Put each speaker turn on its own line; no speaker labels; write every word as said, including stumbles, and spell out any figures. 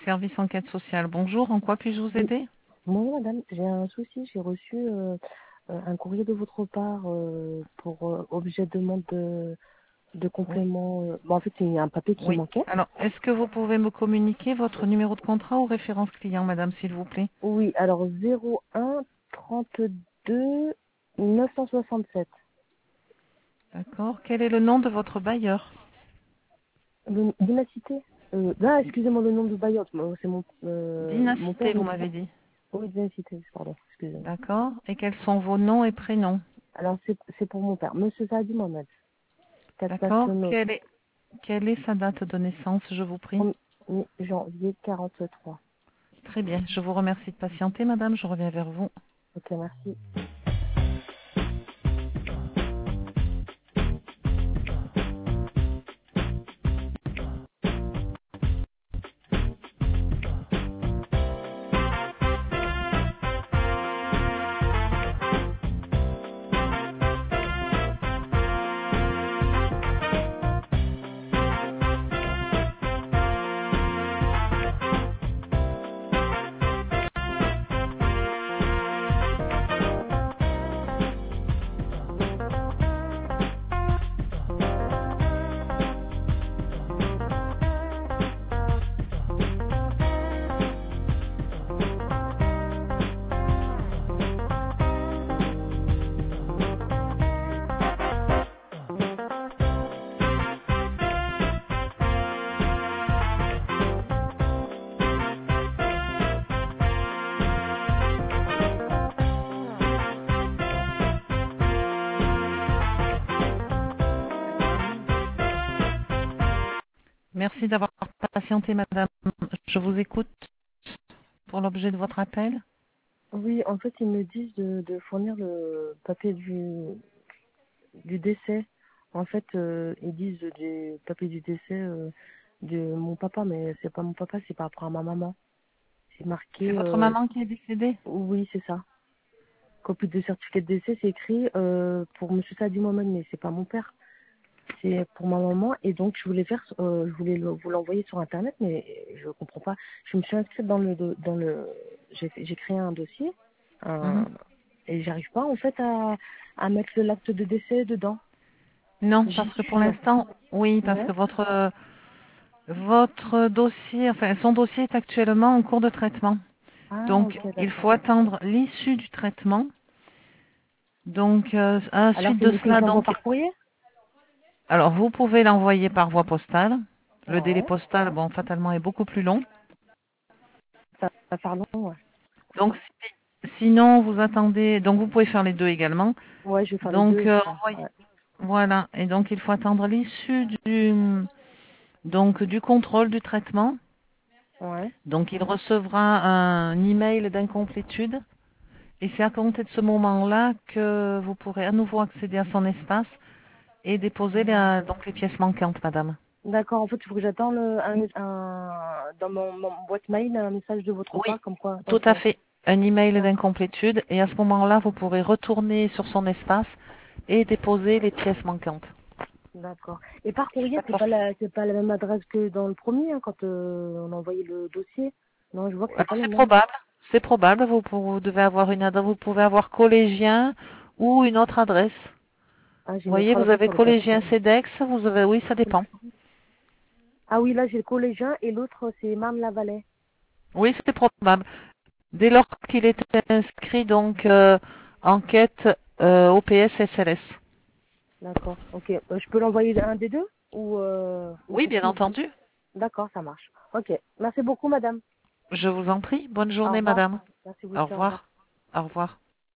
Service enquête sociale, bonjour, en quoi puis-je vous
Oui,
aider?
bonjour madame, j'ai un souci, j'ai reçu euh, euh, un courrier de votre part euh, pour euh, objet de demande de, de
Oui.
complément. Euh, bon, en fait, il y a un papier qui
Oui.
manquait.
Alors, est-ce que vous pouvez me communiquer votre numéro de contrat ou référence client, madame, s'il vous plaît?
Oui, alors zéro un trente-deux neuf cent soixante-sept.
D'accord. Quel est le nom de votre bailleur?
Le- Dynacité euh, Ah, excusez-moi le nom de bailleur, moi, c'est mon, euh, mon père,
Dynacité, vous
il
m'avez
prend.
dit.
Oui, Dynacité, pardon, excusez-moi.
D'accord. Et quels sont vos noms et prénoms?
Alors, c'est c'est pour mon père, Monsieur Saadi Mohamed, quatre
D'accord.
nationaux,
Quelle est, quelle est sa date de naissance, je vous prie?
premier janvier quarante-trois.
Très bien. Je vous remercie de patienter, madame. Je reviens vers vous.
Ok, merci.
Merci d'avoir patienté, madame. Je vous écoute pour l'objet de votre appel.
Oui, en fait, ils me disent de, de fournir le papier du, du décès. En fait, euh, ils disent du papier du décès euh, de mon papa, mais c'est pas mon papa, c'est par rapport à ma maman. C'est
C'est
marqué,
votre
euh,
maman qui est décédée?
oui, c'est ça. Copie de certificat de décès, c'est écrit euh, pour Monsieur Sadi Mohamed, mais c'est pas mon père. C'est pour ma maman, et donc je voulais faire, euh, je voulais le- vous l'envoyer sur internet, mais je comprends pas. Je me suis inscrite dans le, do- dans le, j'ai fait- j'ai créé un dossier, un,
Mhm.
et j'arrive pas en fait à, à mettre l'acte de décès dedans.
Non,
J'y
parce que pour
suis.
l'instant, oui, parce
Ouais.
que votre euh, votre dossier, enfin son dossier est actuellement en cours de traitement.
Ah,
Donc,
ok,
il
d'accord.
faut attendre l'issue du traitement. Donc, euh, à la
Alors
suite
c'est
de
mieux que je
cela,
l'envoie
donc,
par courrier.
alors vous pouvez l'envoyer par voie postale. Le délai
Ouais.
postal, bon, fatalement, est beaucoup plus long.
Ça va faire long, ouais.
Donc, si- sinon, vous attendez. Donc, vous pouvez faire les deux également.
Ouais, je vais faire les deux,
Donc,
je
euh,
pense.
envoyez-
Ouais.
voilà. Et donc, il faut attendre l'issue du donc du contrôle du traitement.
Ouais.
Donc, il recevra un email d'incomplétude. Et c'est à compter de ce moment-là que vous pourrez à nouveau accéder à son espace et déposer les, donc les pièces manquantes, madame.
D'accord, en fait, il faut que j'attende le- un, un, dans mon, mon boîte mail un message de votre
Oui,
part comme quoi.
tout
Ok.
à fait. Un email
D'accord.
d'incomplétude. Et à ce moment-là, vous pourrez retourner sur son espace et déposer les pièces manquantes.
D'accord. Et par courrier, c'est
D'accord.
pas la, c'est pas la même adresse que dans le premier, hein, quand euh, on a envoyé le dossier. Non, je vois que c'est pas
Alors,
la
c'est
même.
probable. C'est probable. Vous, vous devez avoir une adresse. Vous pouvez avoir collégien ou une autre adresse.
Ah, j'ai
Vous
une
voyez,
autre
vous
adresse
avez
sur le papier.
collégien CEDEX. Vous avez, oui, ça dépend.
Ah oui, là j'ai le collégien et l'autre c'est Marne-la-Vallée.
Oui, c'est probable. Dès lors qu'il est inscrit donc euh, enquête euh, O P S S L S.
D'accord. Ok. Euh, je peux l'envoyer un des deux ou euh, ou
Oui,
c'est
bien
tout.
entendu.
D'accord, ça marche. Ok. Merci beaucoup, madame.
Je vous en prie. Bonne
Au
journée,
revoir.
madame.
Merci vous
Au
aussi. Au revoir.
revoir. Au revoir.